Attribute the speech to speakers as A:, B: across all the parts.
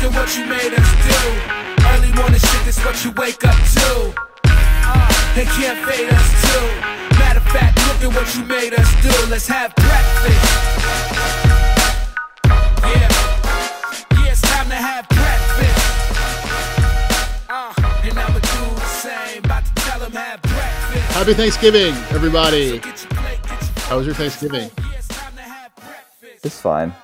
A: look at what you made us do. Early morning shit, that's what you wake up to. They can't fade us too. Matter of fact, look at what you made us do. Let's have breakfast. Yeah, it's time to have breakfast. And I'ma do the same. About to tell them have breakfast.
B: Happy Thanksgiving, everybody. How was your Thanksgiving?
C: It's fine.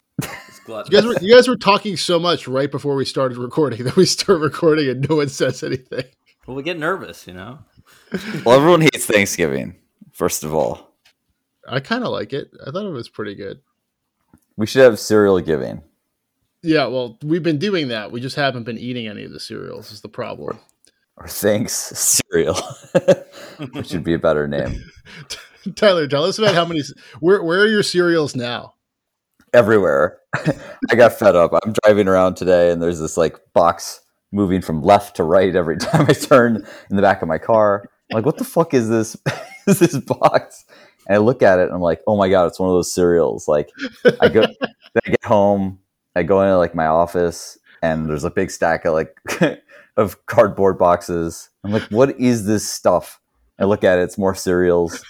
B: You guys were talking so much right before we started recording that we start recording and no one says anything.
D: Well, we get nervous, you know?
C: Well, everyone hates Thanksgiving, first of all.
B: I kind of like it. I thought it was pretty good.
C: We should have cereal giving.
B: Yeah, well, we've been doing that. We just haven't been eating any of the cereals is the problem.
C: Or thanks cereal, which would be a better name.
B: Tyler, tell us about how many. Where are your cereals now?
C: Everywhere. I got fed up. I'm driving around today, and there's this like box moving from left to right every time I turn in the back of my car. I'm like, what the fuck is this? Is this box? And I look at it, and I'm like, oh my god, it's one of those cereals. Like, I get home, I go into like my office, and there's a big stack of like of cardboard boxes. I'm like, what is this stuff? I look at it, it's more cereals.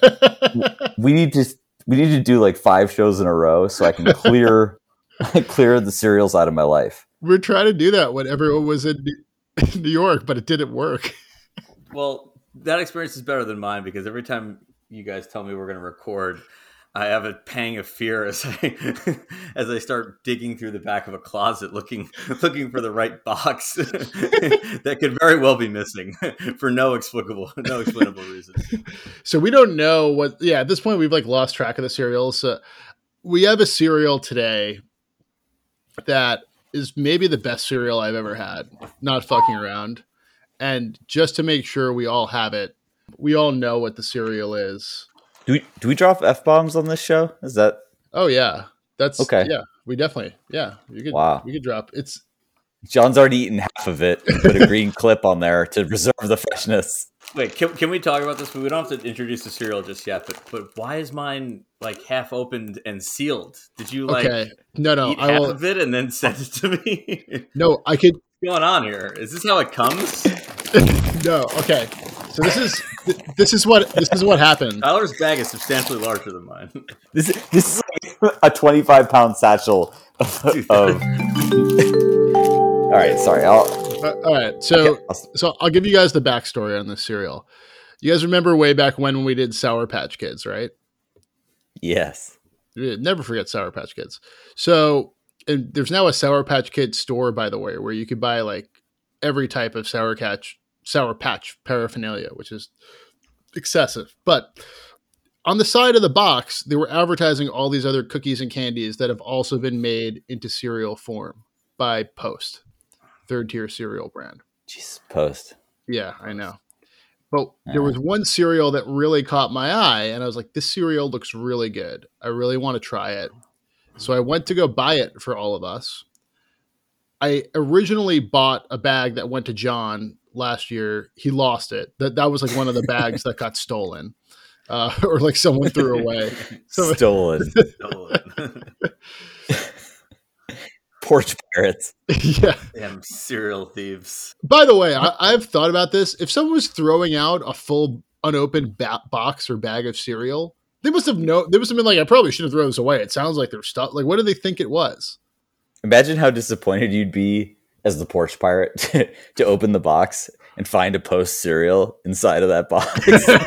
C: We need to do like 5 shows in a row so I can clear the cereals out of my life.
B: We're trying to do that when everyone was in New York, but it didn't work.
D: Well, that experience is better than mine because every time you guys tell me we're going to record, I have a pang of fear as I start digging through the back of a closet looking for the right box that could very well be missing for no explainable reason.
B: So we don't know what. Yeah, at this point we've like lost track of the cereals. We have a cereal today that is maybe the best cereal I've ever had. Not fucking around. And just to make sure we all have it, we all know what the cereal is.
C: Do we drop F-bombs on this show? Is that?
B: Oh yeah, that's
C: okay.
B: Yeah, we definitely. Yeah, you could.
C: Wow,
B: we could drop. It's
C: John's already eaten half of it. Put a green clip on there to preserve the freshness.
D: Wait, can we talk about this? We don't have to introduce the cereal just yet. But why is mine like half opened and sealed? Did you like?
B: Okay. No.
D: Eat half of it and then send it to me.
B: No, I could.
D: What's going on here? Is this how it comes?
B: No. Okay. So this is what happened.
D: Tyler's bag is substantially larger than mine.
C: This is like a 25-pound satchel of all right, sorry.
B: All right, so I'll give you guys the backstory on this cereal. You guys remember way back when we did Sour Patch Kids, right?
C: Yes.
B: Never forget Sour Patch Kids. So, and there's now a Sour Patch Kids store, by the way, where you could buy like every type of Sour Patch paraphernalia, which is excessive. But on the side of the box, they were advertising all these other cookies and candies that have also been made into cereal form by Post, third-tier cereal brand.
C: Jeez, Post.
B: Yeah, I know. But there was one cereal that really caught my eye, and I was like, this cereal looks really good. I really want to try it. So I went to go buy it for all of us. I originally bought a bag that went to John last year. He lost it. That was like one of the bags that got stolen. Or like someone threw away.
C: Stolen. Porch pirates.
B: Yeah.
D: Damn cereal thieves.
B: By the way, I've thought about this. If someone was throwing out a full unopened box or bag of cereal, they must have been like, I probably shouldn't throw this away. It sounds like they're stuff. Like, what do they think it was?
C: Imagine how disappointed you'd be as the porch pirate to open the box and find a Post cereal inside of that box.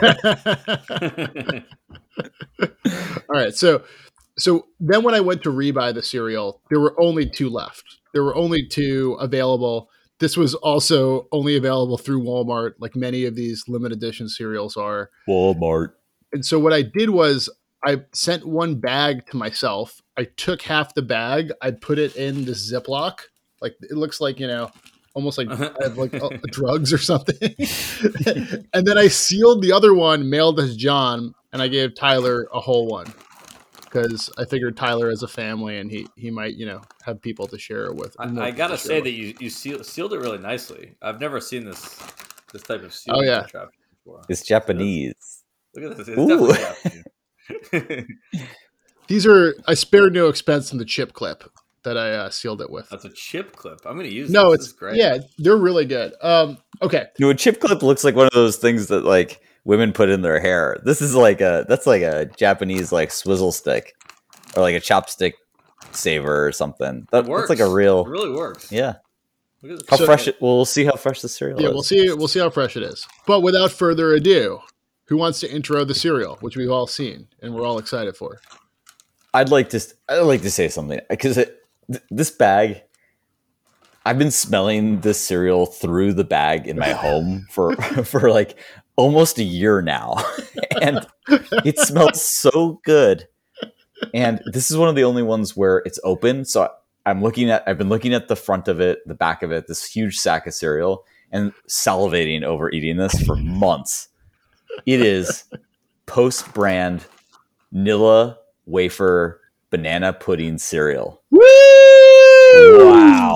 B: All right. So then when I went to rebuy the cereal, there were only 2 left. There were only 2 available. This was also only available through Walmart, like many of these limited edition cereals are.
C: Walmart.
B: And so what I did was I sent one bag to myself. I took half the bag. I put it in the Ziploc. Like it looks like, almost like I have like drugs or something. And then I sealed the other one, mailed it to John, and I gave Tyler a whole one. Because I figured Tyler has a family and he might, have people to share it with.
D: I gotta say that you sealed it really nicely. I've never seen this type of seal.
B: Oh yeah,
D: before.
C: It's Japanese.
D: Look at this. It's definitely Japanese.
B: I spared no expense in the chip clip. that I sealed it with.
D: That's a chip clip. I'm going to use
B: No,
D: this.
B: it's
D: This is great.
B: Yeah, they're really good. Okay.
C: A chip clip looks like one of those things that like women put in their hair. This is that's like a Japanese like swizzle stick or like a chopstick saver or something. That's like a real.
D: It really works.
C: Yeah.
D: Look at this.
C: How
B: So-
C: fresh it? We'll see how fresh the cereal
B: Yeah,
C: is.
B: we'll see how fresh it is. But without further ado, who wants to intro the cereal, which we've all seen and we're all excited for?
C: I'd like to say something because this bag. I've been smelling this cereal through the bag in my home for like almost a year now, and it smells so good. And this is one of the only ones where it's open. So I've been looking at the front of it, the back of it, this huge sack of cereal, and salivating over eating this for months. It is post-brand Nilla wafer banana pudding cereal.
B: Woo!
C: Wow.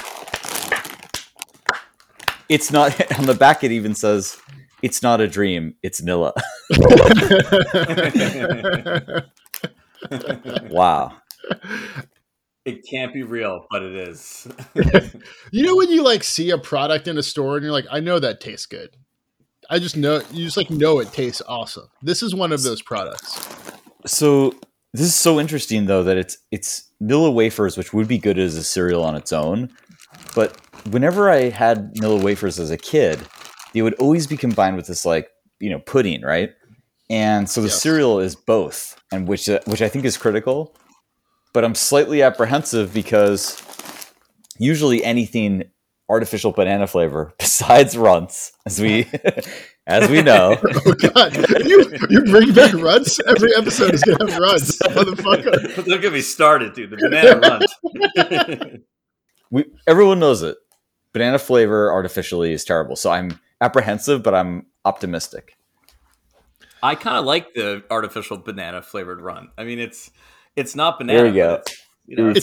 C: It's not on the back. It even says, "It's not a dream. It's Nilla." Wow.
D: It can't be real, but it is.
B: You know when you like see a product in a store and you're like, I know that tastes good. I just know know it tastes awesome. This is one of those products.
C: So this is so interesting though that it's Nilla wafers, which would be good as a cereal on its own, but whenever I had Nilla wafers as a kid, they would always be combined with this like pudding, right? And so the cereal is both, and which I think is critical. But I'm slightly apprehensive because usually anything artificial banana flavor besides Runts, as we know.
B: Oh God, you bring back Runts? Every episode is gonna have Runts, motherfucker.
D: Don't get me started, dude. The banana runs.
C: Everyone knows it. Banana flavor artificially is terrible. So I'm apprehensive, but I'm optimistic.
D: I kind of like the artificial banana flavored run. I mean, it's not banana.
C: There we go.
B: It's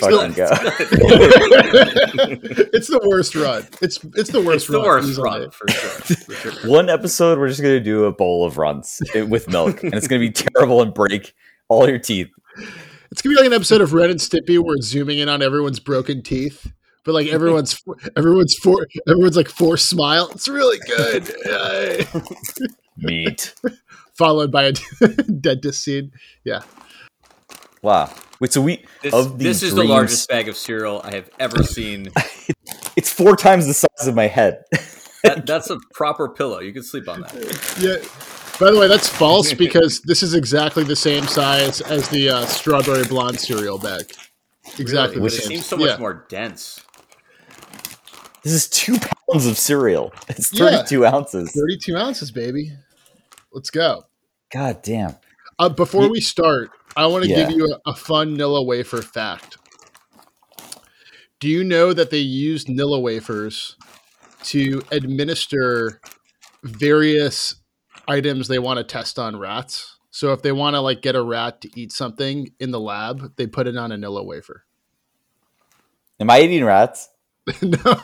B: the worst run. It's the worst
D: It's the
B: run.
D: worst run for sure.
C: One episode, we're just going to do a bowl of Runts with milk, and it's going to be terrible and break all your teeth.
B: It's gonna be like an episode of Ren and Stimpy where it's zooming in on everyone's broken teeth, but like everyone's like forced smile. It's really good.
C: Meat.
B: Followed by a dentist scene. Yeah.
C: Wow. Wait, so
D: this is the largest bag of cereal I have ever seen.
C: It's 4 times the size of my head.
D: That's a proper pillow. You can sleep on that.
B: Yeah. By the way, that's false because this is exactly the same size as the strawberry blonde cereal bag. Exactly.
D: Really?
B: The
D: It
B: same.
D: seems so much more dense.
C: This is 2 pounds of cereal. It's 32 ounces.
B: 32 ounces, baby. Let's go.
C: God damn.
B: Before we start, I want to
C: Yeah.
B: give you a fun Nilla wafer fact. Do you know that they used Nilla wafers to administer various items they want to test on rats? So if they want to like get a rat to eat something in the lab, they put it on a Nilla wafer.
C: Am I eating rats?
B: No.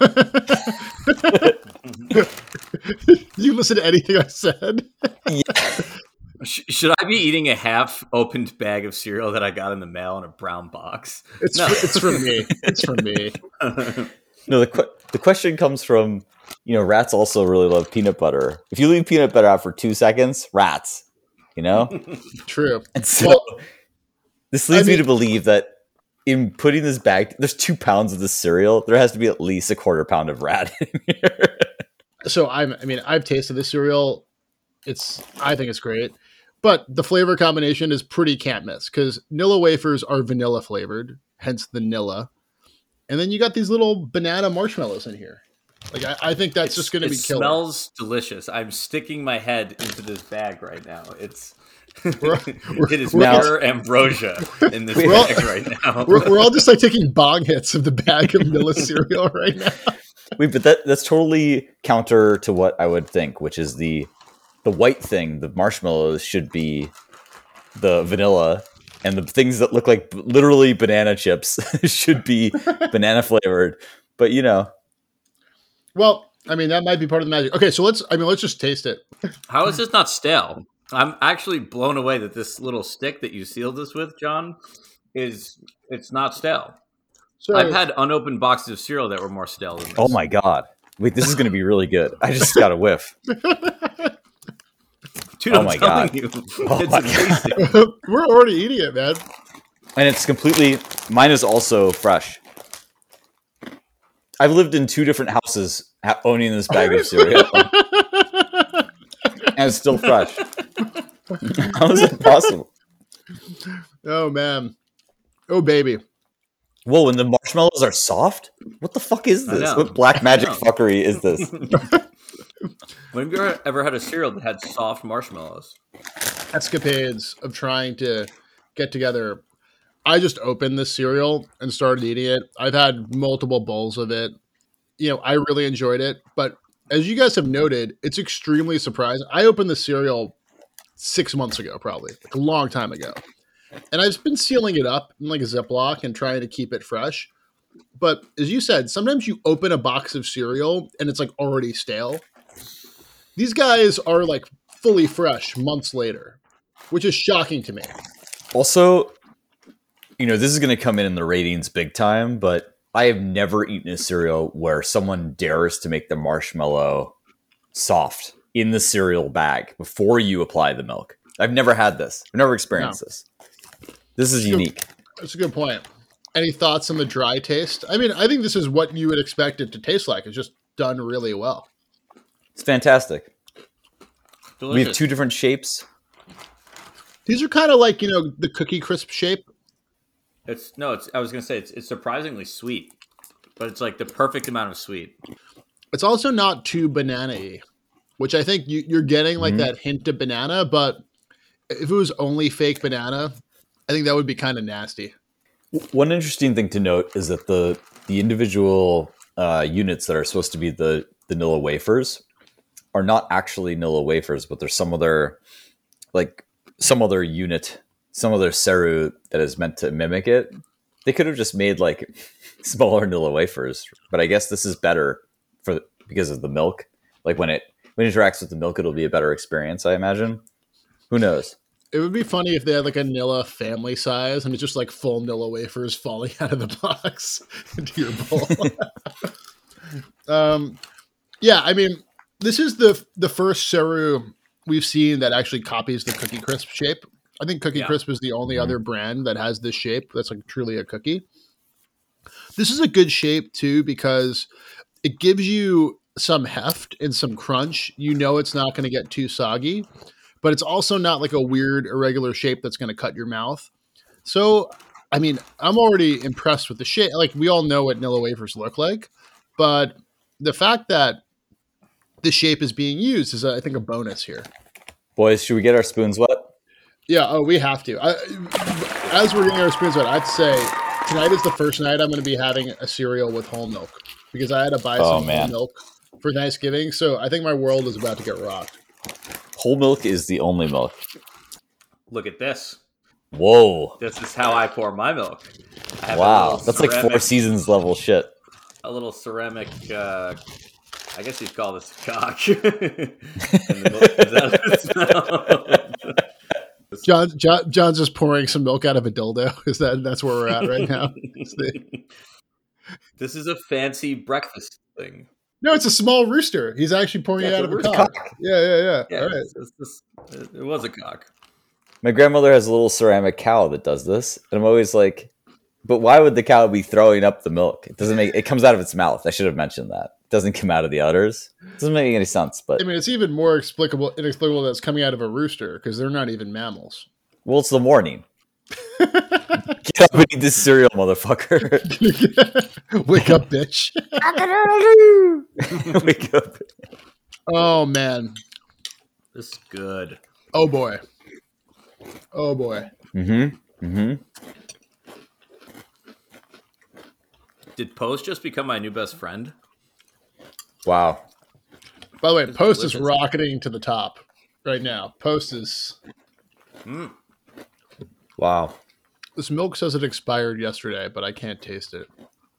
B: You listen to anything I said?
C: Yeah.
D: Should I be eating a half-opened bag of cereal that I got in the mail in a brown box?
B: It's from me. It's from me.
C: No, the question comes from, rats also really love peanut butter. If you leave peanut butter out for 2 seconds, rats,
B: True.
C: And so
B: Well,
C: this leads me to believe that in putting this bag, there's 2 pounds of this cereal. There has to be at least a quarter pound of rat in here.
B: So I've tasted this cereal. I think it's great, but the flavor combination is pretty can't miss because Nilla wafers are vanilla flavored, hence the Nilla, and then you got these little banana marshmallows in here. Like I think that's just going to be killer.
D: It smells delicious. I'm sticking my head into this bag right now. It is pure ambrosia in this bag right now.
B: We're all just like taking bong hits of the bag of Nilla cereal right now.
C: Wait, but that's totally counter to what I would think, which is the white thing, the marshmallows should be the vanilla, and the things that look like literally banana chips should be banana flavored. But
B: Well, that might be part of the magic. Okay, so let's just taste it.
D: How is this not stale? I'm actually blown away that this little stick that you sealed this with, John, it's not stale.
B: So
D: I've had unopened boxes of cereal that were more stale than this.
C: Oh my god! Wait, this is going to be really good. I just got a whiff.
D: Dude,
C: Oh
D: I'm
C: my
D: telling
C: God.
D: you,
C: Oh
D: it's
C: my
D: amazing.
B: we're already eating it, man.
C: And it's completely. Mine is also fresh. I've lived in 2 different houses owning this bag of cereal, and it's still fresh. How is it possible?
B: Oh man. Oh baby.
C: Whoa, and the marshmallows are soft? What the fuck is
D: I
C: this?
D: know.
C: What black magic
D: I know.
C: fuckery is this?
D: When have you ever had a cereal that had soft marshmallows?
B: Escapades of trying to get together. I just opened this cereal and started eating it. I've had multiple bowls of it. You know, I really enjoyed it. But as you guys have noted, it's extremely surprising. I opened the cereal 6 months ago, probably, like a long time ago. And I've been sealing it up in like a Ziploc and trying to keep it fresh. But as you said, sometimes you open a box of cereal and it's like already stale. These guys are like fully fresh months later, which is shocking to me.
C: Also, this is going to come in the ratings big time, but I have never eaten a cereal where someone dares to make the marshmallow soft in the cereal bag before you apply the milk. I've never had this. I've never experienced this. This is unique.
B: That's a good point. Any thoughts on the dry taste? I mean, I think this is what you would expect it to taste like. It's just done really well.
C: It's fantastic.
D: Delicious.
C: We have 2 different shapes.
B: These are kind of like, the Cookie Crisp shape.
D: I was gonna say it's surprisingly sweet, but it's like the perfect amount of sweet.
B: It's also not too banana-y, which I think you're getting like that hint of banana, but if it was only fake banana, I think that would be kind of nasty.
C: One interesting thing to note is that the individual units that are supposed to be the Nilla wafers are not actually Nilla wafers, but there's some other unit, some other Seru that is meant to mimic it. They could have just made like smaller Nilla wafers, but I guess this is better because of the milk. Like when it interacts with the milk, it'll be a better experience, I imagine. Who knows?
B: It would be funny if they had like a Nilla family size and it's just like full Nilla wafers falling out of the box into your bowl. Yeah, I mean, this is the first Seru we've seen that actually copies the Cookie Crisp shape. I think Cookie Crisp is the only other brand that has this shape that's like truly a cookie. This is a good shape too because it gives you some heft and some crunch. It's not going to get too soggy, but it's also not like a weird irregular shape that's going to cut your mouth. So, I mean, I'm already impressed with the shape. Like we all know what Nilla wafers look like, but the fact that the shape is being used is, I think, a bonus here.
C: Boys, should we get our spoons wet?
B: Yeah, we have to. As we're getting our spoons wet, I'd say tonight is the first night I'm going to be having a cereal with whole milk because I had to buy some whole milk for Thanksgiving. So I think my world is about to get rocked.
C: Whole milk is the only milk.
D: Look at this.
C: Whoa.
D: This is how I pour my milk. I have
C: Wow. That's like Four Seasons level shit.
D: A little ceramic, I guess you'd call this a cock. And the milk comes out of its mouth.
B: John's just pouring some milk out of a dildo. That's where we're at right now?
D: This is a fancy breakfast thing.
B: No, it's a small rooster. He's actually pouring it out of a cock. Yeah.
D: Yeah,
B: All right.
D: It was a cock.
C: My grandmother has a little ceramic cow that does this, and I'm always like, but why would the cow be throwing up the milk? It comes out of its mouth. I should have mentioned that. It doesn't come out of the udders. It doesn't make any sense, but
B: I mean, it's even more inexplicable that it's coming out of a rooster because they're not even mammals.
C: well, it's the morning. Get up and eat this cereal, motherfucker.
B: Wake up, bitch.
C: Wake up.
B: Oh, man.
D: This is good.
B: Oh, boy.
D: Did Post just become my new best friend?
C: Wow.
B: By the way, Post is
D: delicious.
B: rocketing to the top right now. Post is...
C: Wow.
B: This milk says it expired yesterday, but I can't taste it.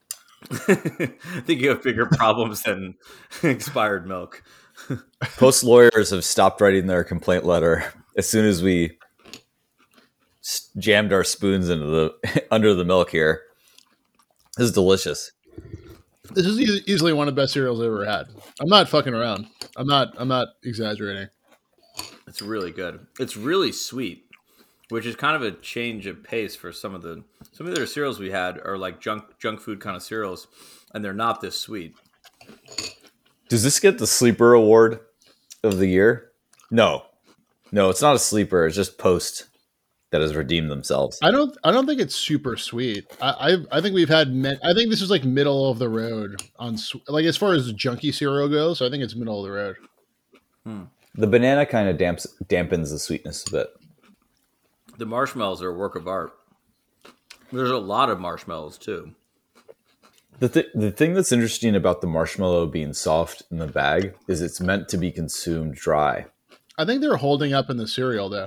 D: I think you have bigger problems than expired milk.
C: Post lawyers have stopped writing their complaint letter as soon as we jammed our spoons into the under the milk here. This is delicious.
B: This is easily one of the best cereals I've ever had. I'm not fucking around. I'm not exaggerating.
D: It's really good. It's really sweet, which is kind of a change of pace for some of the other cereals we had are like junk food kind of cereals, and they're not this sweet.
C: Does this get the sleeper award of the year? No, it's not a sleeper. It's just Post that has redeemed themselves.
B: I don't think it's super sweet. I think we've had. I think this is like middle of the road on like as far as junky cereal goes. I think it's middle of the road.
C: The banana kind of dampens the sweetness a bit.
D: The marshmallows are a work of art. There's a lot of marshmallows too.
C: The thing that's interesting about the marshmallow being soft in the bag is it's meant to be consumed dry.
B: I think they're holding up in the cereal though.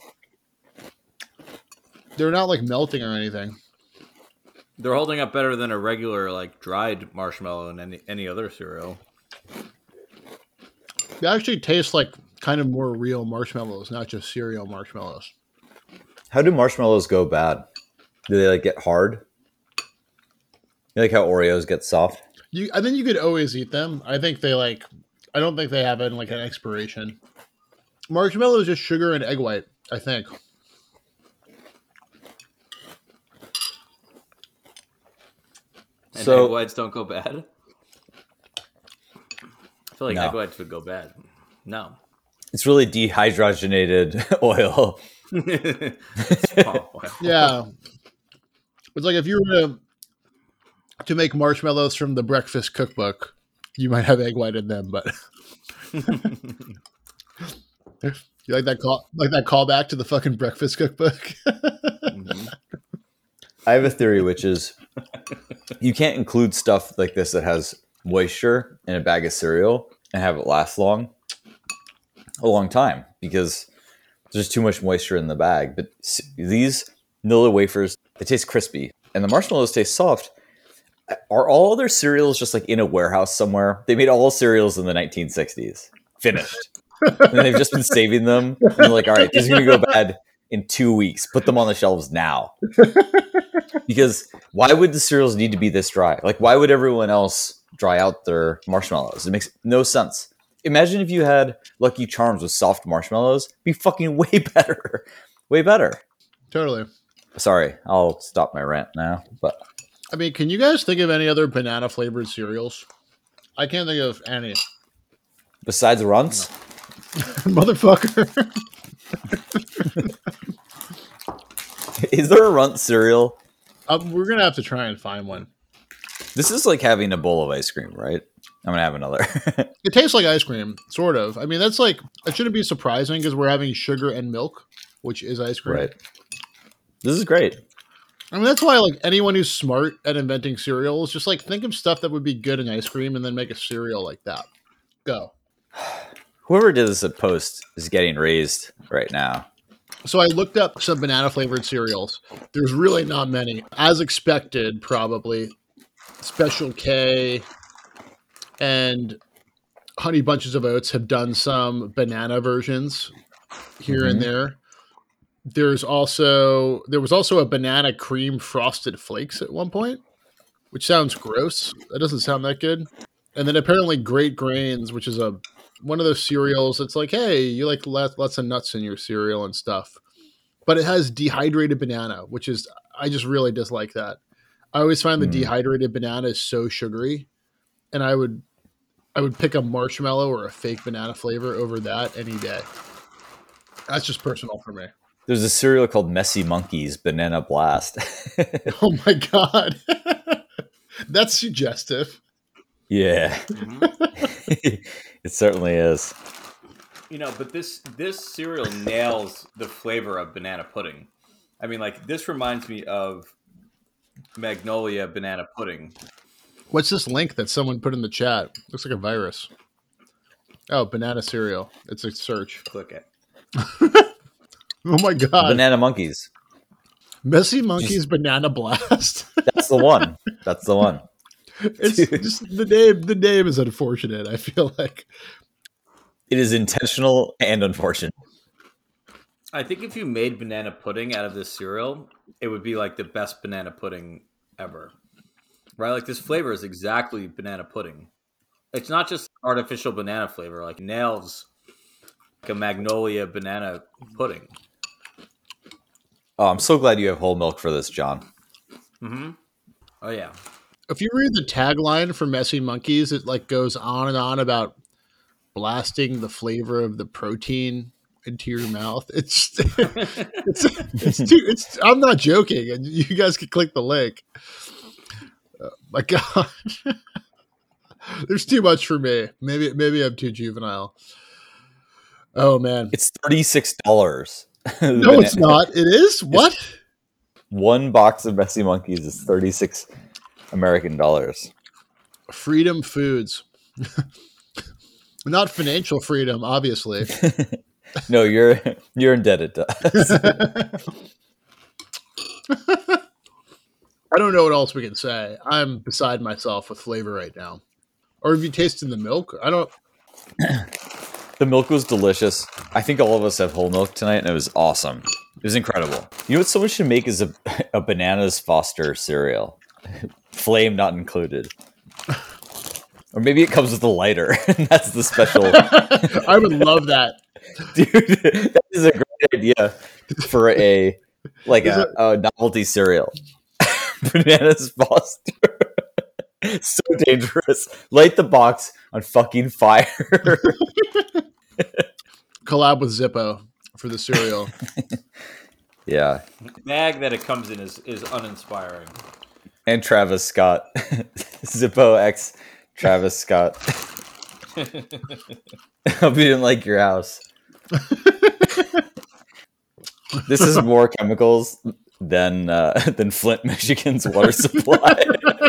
B: They're not like melting or anything.
D: They're holding up better than a regular like dried marshmallow in any other cereal.
B: They actually taste like kind of more real marshmallows, not just cereal marshmallows.
C: How do marshmallows go bad? Do they like get hard? You like how Oreos get soft?
B: I think you could always eat them. I think they like. I don't think they have an expiration. Marshmallow is just sugar and egg white, I think.
D: And
C: So-
D: egg whites don't go bad? I feel like
C: No.
D: egg whites would go bad. No.
C: It's really dehydrogenated oil.
D: It's palm oil.
B: Yeah. It's like if you were to make marshmallows from the breakfast cookbook, you might have egg white in them, but you like that callback to the fucking breakfast cookbook?
D: Mhm.
C: I have a theory, which is you can't include stuff like this that has moisture in a bag of cereal and have it last a long time because there's too much moisture in the bag. But these Nilla wafers, they taste crispy and the marshmallows taste soft. Are all other cereals just like in a warehouse somewhere? They made all cereals in the 1960s. Finished. And they've just been saving them. And they're like, all right, these are going to go bad in 2 weeks. Put them on the shelves now. Because why would the cereals need to be this dry? Like, why would everyone else dry out their marshmallows? It makes no sense. Imagine if you had Lucky Charms with soft marshmallows. It'd be fucking way better. Way better.
B: Totally.
C: Sorry, I'll stop my rant now. But
B: I mean, can you guys think of any other banana flavored cereals? I can't think of any.
C: besides Runts,
B: Motherfucker.
C: is there a Runt cereal?
B: We're going to have to try and find one.
C: This is like having a bowl of ice cream, right? I'm going to have another.
B: It tastes like ice cream, sort of. I mean, that's like, it shouldn't be surprising because we're having sugar and milk, which is ice cream.
C: Right. This is great.
B: I mean, that's why like anyone who's smart at inventing cereals, just like think of stuff that would be good in ice cream and then make a cereal like that. Go.
C: Whoever did this at Post is getting raised right now.
B: So I looked up some banana flavored cereals. There's really not many. As expected, probably. Special K and Honey Bunches of Oats have done some banana versions here and there. There was also a banana cream frosted flakes at one point, which sounds gross. That doesn't sound that good. And then apparently Great Grains, which is one of those cereals. It's like, hey, you like lots of nuts in your cereal and stuff, but it has dehydrated banana, which is I just really dislike that. I always find the dehydrated banana is so sugary, and I would pick a marshmallow or a fake banana flavor over that any day. That's just personal for me.
C: There's a cereal called Messy Monkeys Banana Blast.
B: Oh my god, that's suggestive.
C: Yeah. It certainly is.
D: You know, but this cereal nails the flavor of banana pudding. I mean, like, this reminds me of Magnolia banana pudding.
B: What's this link that someone put in the chat? Looks like a virus. Oh, banana cereal. It's a search.
D: Click it.
B: Oh my god.
C: Banana Monkeys.
B: Messy Monkeys Banana Blast.
C: That's the one. That's the one.
B: It's just the name is unfortunate, I feel like.
C: It is intentional and unfortunate.
D: I think if you made banana pudding out of this cereal, it would be like the best banana pudding ever. right? Like this flavor is exactly banana pudding. It's not just artificial banana flavor. Like nails like a magnolia banana pudding.
C: Oh, I'm so glad you have whole milk for this, John.
D: Mm-hmm. Oh yeah.
B: If you read the tagline for Messy Monkeys, it like goes on and on about blasting the flavor of the protein into your mouth. It's I'm not joking, and you guys can click the link. My God, there's too much for me. Maybe I'm too juvenile. Oh man,
C: It's $36.
B: no, it's not. It is what?
C: One box of Messy Monkeys is 36 American dollars.
B: Freedom Foods. Not financial freedom, obviously.
C: No, you're indebted to us.
B: I don't know what else we can say. I'm beside myself with flavor right now. Or have you tasted the milk? I don't.
C: The milk was delicious. I think all of us have whole milk tonight, and it was awesome. It was incredible. You know what someone should make is a Bananas Foster cereal. Flame not included. Or maybe it comes with a lighter, and that's the special.
B: I would love that.
C: Dude, that is a great idea for a novelty cereal. Bananas Foster. So dangerous. Light the box on fucking fire.
B: Collab with Zippo for the cereal.
C: Yeah.
D: The bag that it comes in is uninspiring.
C: And Travis Scott. Zippo X Travis Scott. I'll be in like your house. This is more chemicals than Flint, Michigan's water supply.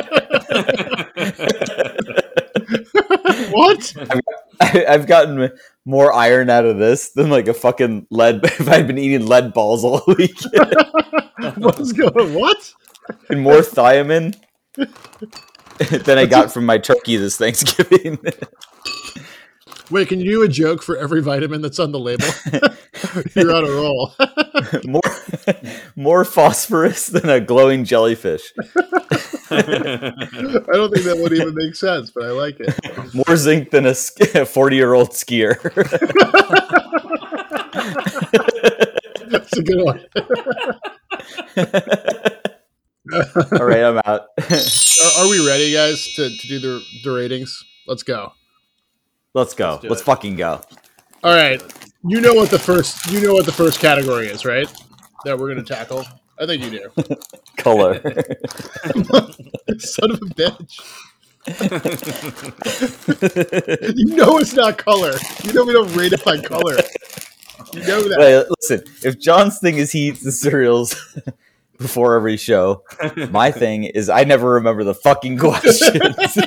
B: What?
C: I've gotten more iron out of this than like a fucking lead if I'd been eating lead balls all week.
B: What's going? What?
C: And more thiamine than I got from my turkey this Thanksgiving.
B: Wait, can you do a joke for every vitamin that's on the label? You're on a roll.
C: More phosphorus than a glowing jellyfish.
B: I don't think that would even make sense, but I like it.
C: More zinc than a 40-year-old skier.
B: That's a good one.
C: All right, I'm out.
B: Are we ready, guys, to do the ratings? Let's go.
C: Let's go. Let's fucking go.
B: All right. You know what the first category is, right? That we're going to tackle. I think you do.
C: Color.
B: Son of a bitch. You know it's not color. You know we don't rate it by color. You know that.
C: Wait, listen, if John's thing is he eats the cereals before every show, my thing is I never remember the fucking questions.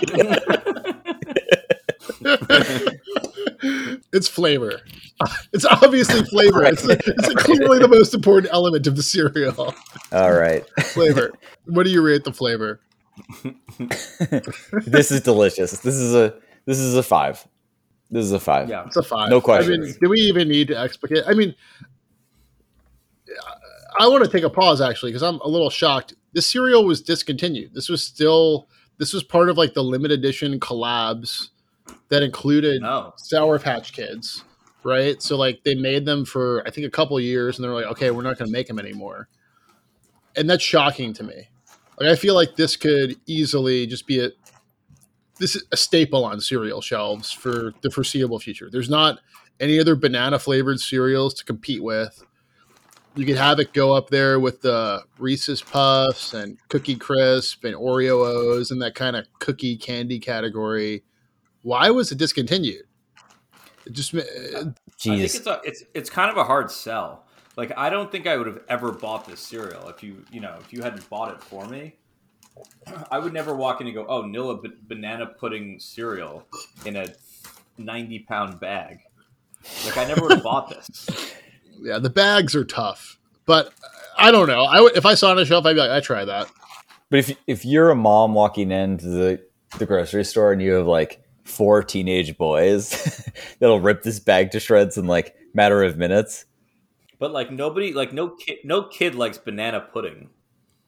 B: It's flavor. It's obviously flavor.
C: Right.
B: It's clearly the most important element of the cereal.
C: All right.
B: Flavor. What do you rate the flavor?
C: This is delicious. This is a 5. This is a 5.
D: Yeah.
B: It's a 5.
C: No questions.
B: I mean, do we even need to explicate? I mean, I want to take a pause actually because I'm a little shocked. This cereal was discontinued. This was part of like the limited edition collabs that included Sour Patch Kids, right? So like they made them for I think a couple of years, and they're like, okay, we're not going to make them anymore, and that's shocking to me. Like I feel like this could easily just be a staple on cereal shelves for the foreseeable future. There's not any other banana flavored cereals to compete with. You could have it go up there with the Reese's Puffs and Cookie Crisp and Oreo O's and that kind of cookie candy category. Why was it discontinued? It just,
C: Jeez.
D: I think it's kind of a hard sell. Like I don't think I would have ever bought this cereal if you hadn't bought it for me. I would never walk in and go, "Oh, Nilla banana pudding cereal in a 90-pound bag." Like I never would have bought this.
B: Yeah, the bags are tough, but I don't know. If I saw it on a shelf, I'd be like, I try that.
C: But if you're a mom walking into the grocery store and you have like 4 teenage boys that'll rip this bag to shreds in like matter of minutes.
D: But like nobody, like no kid likes banana pudding.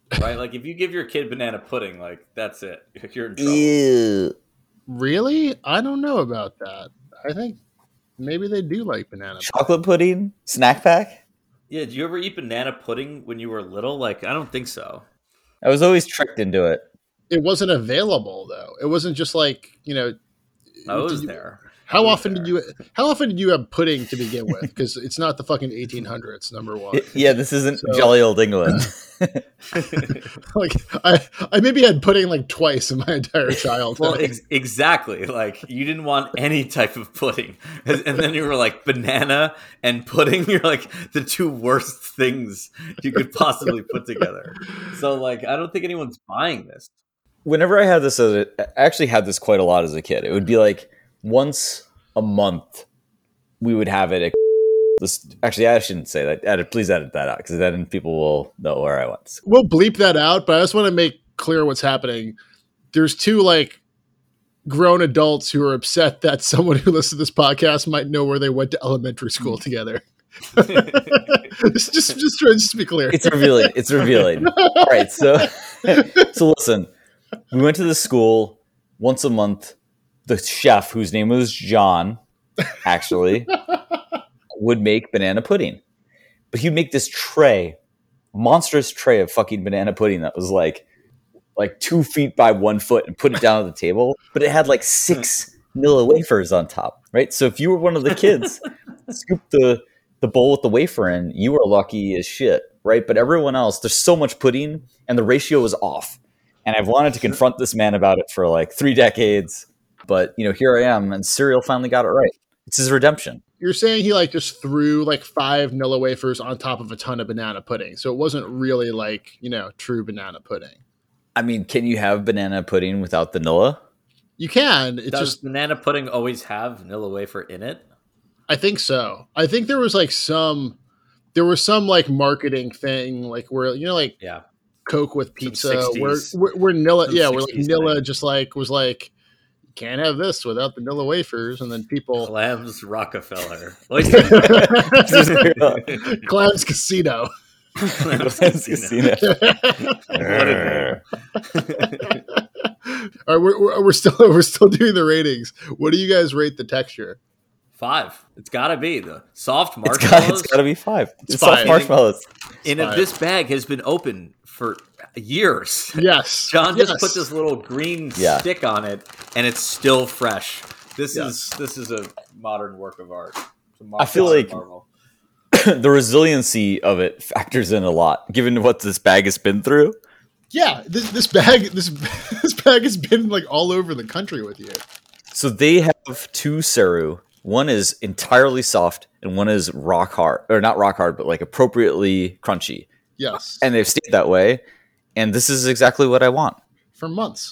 D: right? Like if you give your kid banana pudding, like that's it. You're in trouble.
C: Ew.
B: Really? I don't know about that. I think maybe they do like banana.
C: Chocolate pudding? Snack pack?
D: Yeah, did you ever eat banana pudding when you were little? Like, I don't think so.
C: I was always tricked into it.
B: It wasn't available though. It wasn't just like, you know,
D: I was
B: did you-
D: there.
B: how
D: I was
B: often
D: there.
B: did you have pudding to begin with? Because it's not the fucking 1800s, number one.
C: Yeah, this isn't
B: So-
C: jolly old England.
B: Like I maybe had pudding like twice in my entire childhood.
D: Well, exactly. Like you didn't want any type of pudding, and then you were like banana and pudding. You're like the two worst things you could possibly put together. So, like, I don't think anyone's buying this.
C: Whenever I had this, I actually had this quite a lot as a kid. It would be like once a month we would have it. This actually, I shouldn't say that. Please edit that out because then people will know where I went.
B: We'll bleep that out, but I just want to make clear what's happening. There's two like grown adults who are upset that someone who listens to this podcast might know where they went to elementary school together. just to be clear.
C: It's revealing. It's revealing. All right, so listen, we went to the school once a month. The chef, whose name was John, actually, would make banana pudding. But he'd make this tray, monstrous tray of fucking banana pudding that was like 2 feet by 1 foot and put it down on the table. But it had like 6 Nilla wafers on top, right? So if you were one of the kids, scoop the bowl with the wafer in, you were lucky as shit, right? But everyone else, there's so much pudding and the ratio was off. And I've wanted to confront this man about it for like 3 decades. But, you know, here I am and cereal finally got it right. It's his redemption.
B: You're saying he like just threw like 5 Nilla wafers on top of a ton of banana pudding. So it wasn't really like, you know, true banana pudding.
C: I mean, can you have banana pudding without the Nilla?
B: You can. It's
D: Does
B: just,
D: banana pudding always have vanilla wafer in it?
B: I think so. I think there was some like marketing thing, like where, you know, like
D: Yeah.
B: Coke with pizza,
D: 60s.
B: where Nilla,
D: Some
B: yeah, where like
D: 60s
B: Nilla
D: thing.
B: just like was like, you can't have this without the Nilla wafers, and then people
D: Clams Rockefeller.
B: Clams Casino.
D: Clams
C: Casino.
D: What a name.
B: All right, we're still doing the ratings. What do you guys rate the texture?
D: 5. It's got to be the soft
C: It's
D: marshmallows.
C: got to be 5. It's
B: five.
C: soft marshmallows.
D: And if this bag has been open for years.
B: Yes,
D: John just
B: yes.
D: put this little green
C: Yeah.
D: stick on it, and it's still fresh. This
B: Yes.
D: is a modern work of art. It's a
C: I feel
D: modern
C: like-
D: marvel.
C: The resiliency of it factors in a lot, given what this bag has been through.
B: Yeah, this bag this bag has been like all over the country with you.
C: So they have 2 Ceru. One is entirely soft, and one is rock hard, or not rock hard, but like appropriately crunchy.
B: Yes,
C: And they've stayed that way. And this is exactly what I want.
B: for months.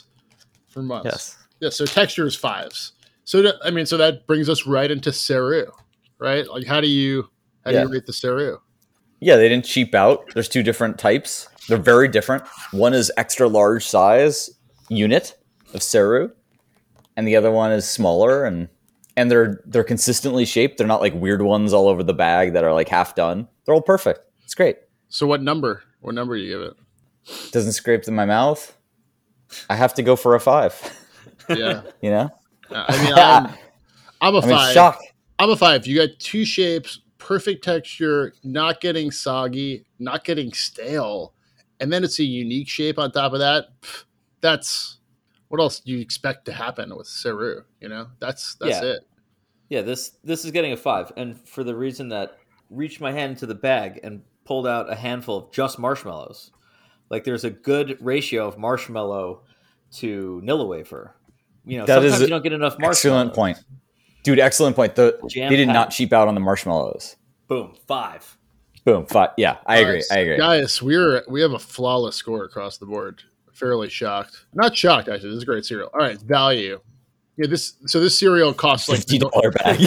C: Yes.
B: Yeah, so texture is 5s. So that brings us right into Ceru, right? Like how do you rate the Ceru?
C: Yeah, they didn't cheap out. There's 2 different types. They're very different. One is extra large size unit of Ceru, and the other one is smaller, and they're consistently shaped. They're not like weird ones all over the bag that are like half done. They're all perfect. It's great.
B: So what number? What number do you give it?
C: Doesn't scrape in my mouth. I have to go for a 5.
B: Yeah,
C: You know?
B: I mean, I'm a
C: I mean,
B: 5.
C: shock.
B: I'm a 5. You got 2 shapes, perfect texture, not getting soggy, not getting stale, and then it's a unique shape on top of that. That's what else do you expect to happen with Ceru? You know, that's
D: Yeah.
B: it.
D: Yeah, this is getting a 5, and for the reason that reached my hand into the bag and pulled out a handful of just marshmallows. Like there's a good ratio of marshmallow to Nilla wafer. You know,
C: That is
D: sometimes you don't get enough marshmallows.
C: Excellent point. Dude, excellent point. They did
D: Jam-packed.
C: not cheap out on the marshmallows.
D: Boom, 5.
C: Boom. 5. Yeah, I agree. I agree.
B: Guys, we have a flawless score across the board. Fairly shocked. Not shocked, actually. This is a great cereal. All right, value. Yeah, this cereal costs like
C: $50 bag.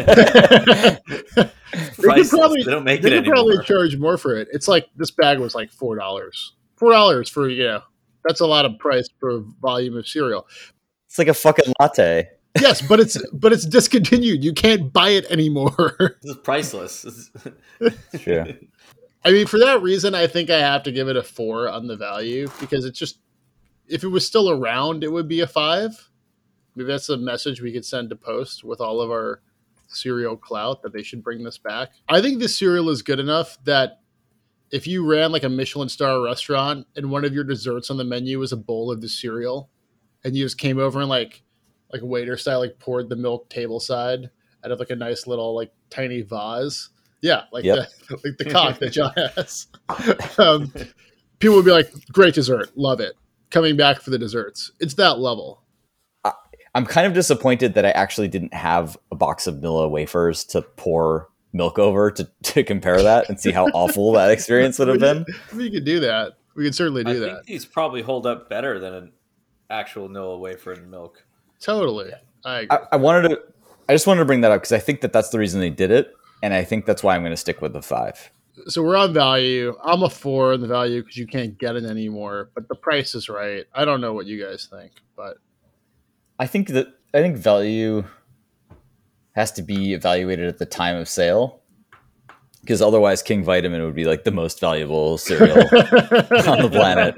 D: Priceless. They don't make it
B: they could probably
D: anymore.
B: charge more for it. It's like this bag was like $4. $4 for, you know, that's a lot of price for a volume of cereal.
C: It's like a fucking latte.
B: Yes, but it's discontinued. You can't buy it anymore.
D: This is priceless. This is-
C: Sure.
B: I mean, for that reason, I think I have to give it a 4 on the value because it's just, if it was still around, it would be a 5. Maybe that's a message we could send to Post with all of our cereal clout that they should bring this back. I think this cereal is good enough that if you ran like a Michelin star restaurant and one of your desserts on the menu was a bowl of the cereal and you just came over and like waiter style, like poured the milk table side out of like a nice little like tiny vase. Yeah. Like like the cock that John has. People would be like, great dessert. Love it. Coming back for the desserts. It's that level.
C: I'm kind of disappointed that I actually didn't have a box of Nilla wafers to pour milk over to compare that and see how awful that experience would have been.
B: We could do that. We could certainly do that.
D: I think these probably hold up better than an actual Nilla wafer and milk.
B: Totally. I
C: just wanted to bring that up because I think that's the reason they did it. And I think that's why I'm going to stick with the 5.
B: So we're on value. I'm a 4 in the value because you can't get it anymore, but the price is right. I don't know what you guys think, but
C: I think value has to be evaluated at the time of sale because otherwise King Vitamin would be like the most valuable cereal on the planet.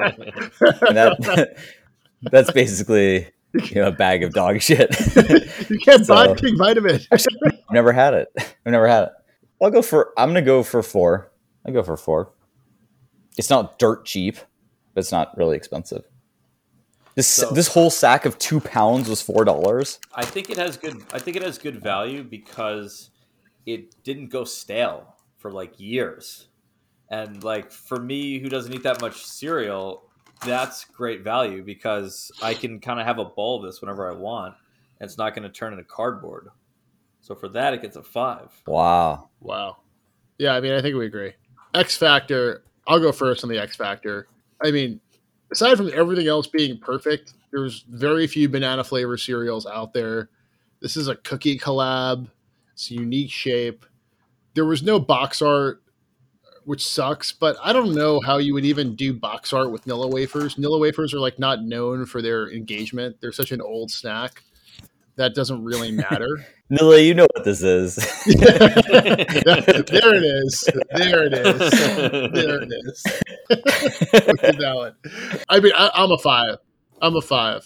C: And that's basically a bag of dog shit.
B: You can't buy King Vitamin.
C: I've never had it. I'm going to go for 4. I go for 4. It's not dirt cheap, but it's not really expensive. This whole sack of 2 pounds was $4.
D: I think it has good value because it didn't go stale for like years. And like for me who doesn't eat that much cereal, that's great value because I can kind of have a bowl of this whenever I want and it's not going to turn into cardboard. So for that it gets a 5.
C: Wow.
B: Yeah, I mean, I think we agree. X Factor, I'll go first on the X Factor. I mean, aside from everything else being perfect, there's very few banana flavor cereals out there. This is a cookie collab. It's a unique shape. There was no box art, which sucks, but I don't know how you would even do box art with Nilla wafers. Nilla wafers are like not known for their engagement. They're such an old snack that doesn't really matter.
C: Nilla, you know what this is.
B: There it is. Look at that one. I mean, I'm a 5. I'm a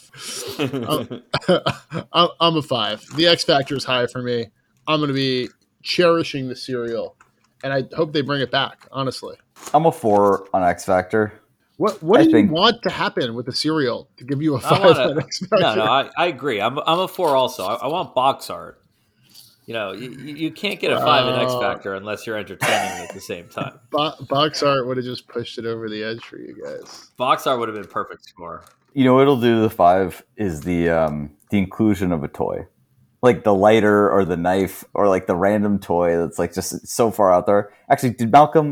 B: 5. The X Factor is high for me. I'm going to be cherishing the cereal, and I hope they bring it back, honestly.
C: I'm a 4 on X Factor.
B: What do you want to happen with the cereal to give you a 5 on X Factor?
D: No, I agree. I'm a 4 also. I want box art. You can't get a 5 in X Factor unless you're entertaining at the same time.
B: Box art would have just pushed it over the edge for you guys.
D: Box art would have been perfect score.
C: What'll do the 5 is the inclusion of a toy. Like the lighter or the knife or like the random toy that's like just so far out there. Actually, did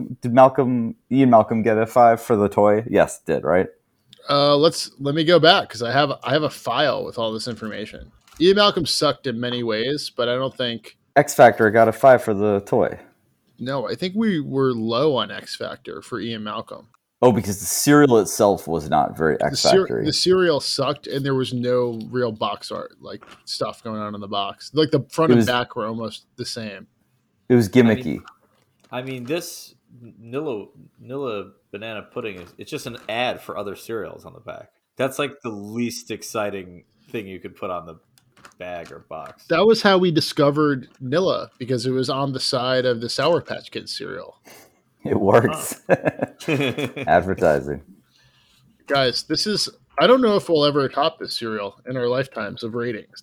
C: Ian Malcolm get a 5 for the toy? Yes, did, right?
B: Let me go back because I have a file with all this information. Ian Malcolm sucked in many ways, but I don't think
C: X Factor got a 5 for the toy.
B: No, I think we were low on X Factor for Ian Malcolm.
C: Oh, because the cereal itself was not very X Factor.
B: The cereal sucked, and there was no real box art, like stuff going on in the box. Like the front and back were almost the same.
C: It was gimmicky.
D: I mean this Nilla banana pudding it's just an ad for other cereals on the back. That's like the least exciting thing you could put on the bag or box.
B: That was how we discovered Nilla, because it was on the side of the Sour Patch Kids cereal.
C: It works. Advertising.
B: Guys, I don't know if we'll ever top this cereal in our lifetimes of ratings.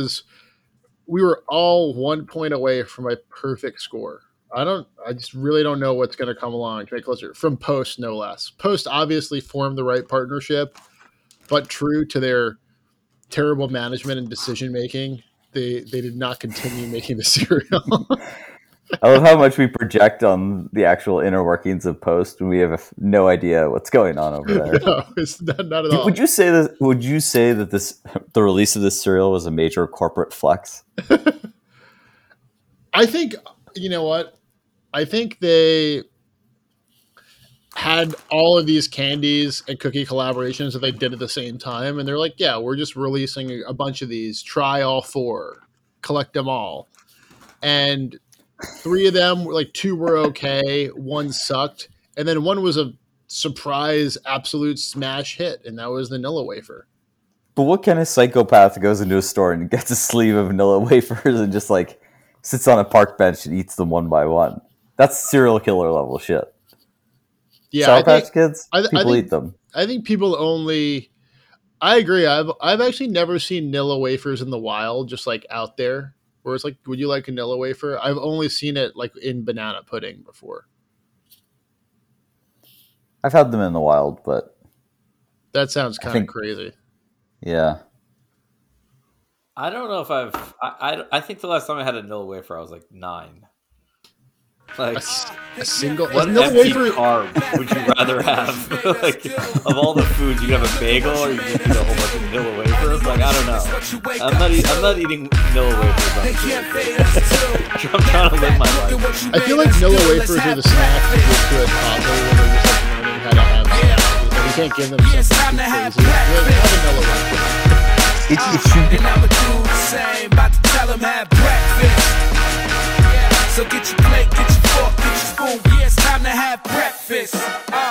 B: We were all 1 point away from a perfect score. I just really don't know what's going to come along to make closer. From Post, no less. Post obviously formed the right partnership, but true to their terrible management and decision making, they did not continue making the cereal.
C: I love how much we project on the actual inner workings of Post when we have no idea what's going on over there.
B: No, it's not at all.
C: Would you say that the release of this cereal was a major corporate flex?
B: I think, you know what? I think they had all of these candies and cookie collaborations that they did at the same time. And they're like, yeah, we're just releasing a bunch of these. Try all 4. Collect them all. And 3 of them, like 2 were okay. 1 sucked. And then one was a surprise absolute smash hit, and that was the Nilla wafer.
C: But what kind of psychopath goes into a store and gets a sleeve of vanilla wafers and just like sits on a park bench and eats them one by one? That's serial killer level shit.
B: Yeah,
C: Sour Patch Kids, people eat them.
B: I think people only. I agree. I've actually never seen Nilla wafers in the wild, just like out there. Where it's like, would you like a Nilla wafer? I've only seen it like in banana pudding before.
C: I've had them in the wild, but
B: that sounds kind of crazy.
C: Yeah.
D: I don't know if I think the last time I had a Nilla wafer, I was like 9. Like
B: a single.
D: What empty carb would you rather have? Like of all the foods, you could have a bagel or you could eat a whole bunch of Nilla wafers. Like I don't know. I'm not eating Nilla wafers. I'm trying to live my life.
B: I feel like Nilla wafers are the snack to give to a toddler when they're just like learning how to have snacks. Like, you can't give them something too crazy. Have a Nilla wafer.
C: It should be.
A: And I'ma do the same. About to tell them have breakfast. So get your plate, get your fork, get your spoon. Yeah, it's time to have breakfast.